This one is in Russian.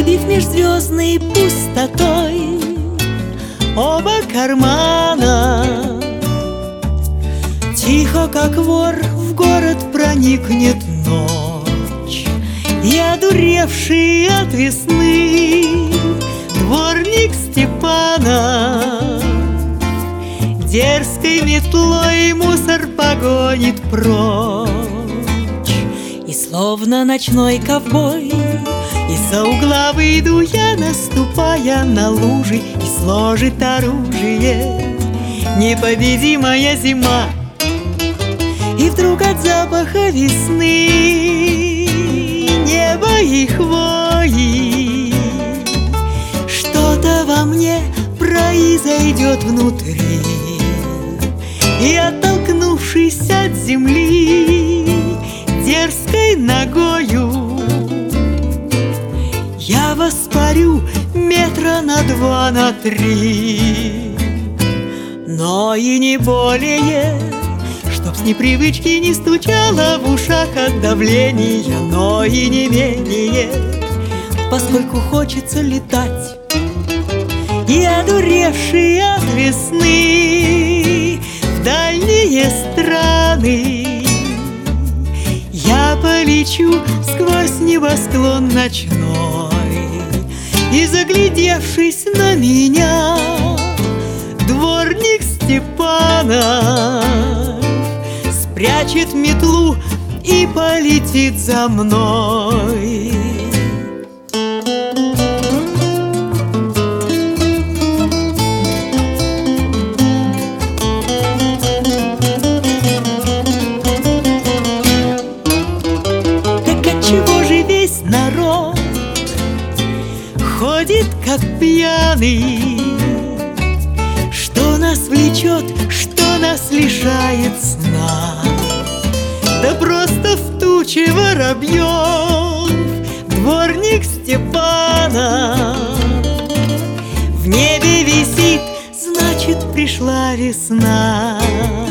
Забив межзвездной пустотой оба кармана, тихо, как вор, в город проникнет ночь. И одуревший от весны дворник Степана дерзкой метлой мусор погонит прочь. И словно ночной ковбой из-за угла выйду я, наступая на лужи, и сложит оружие непобедимая зима. И вдруг от запаха весны, неба и хвои что-то во мне произойдет внутри. И оттолкнувшись от земли дерзкой ногою, я воспарю метра на 2, на 3. Но и не более, чтоб с непривычки не стучало в ушах от давления, но и не менее, поскольку хочется летать. И одуревший от весны в дальние страны я полечу сквозь небосклон ночной. И заглядевшись на меня, дворник Степана спрячет метлу и полетит за мной. Так отчего же весь народ ходит как пьяный? Что нас влечет, что нас лишает сна? Да просто в туче воробьев дворник Степана в небе висит, значит, пришла весна.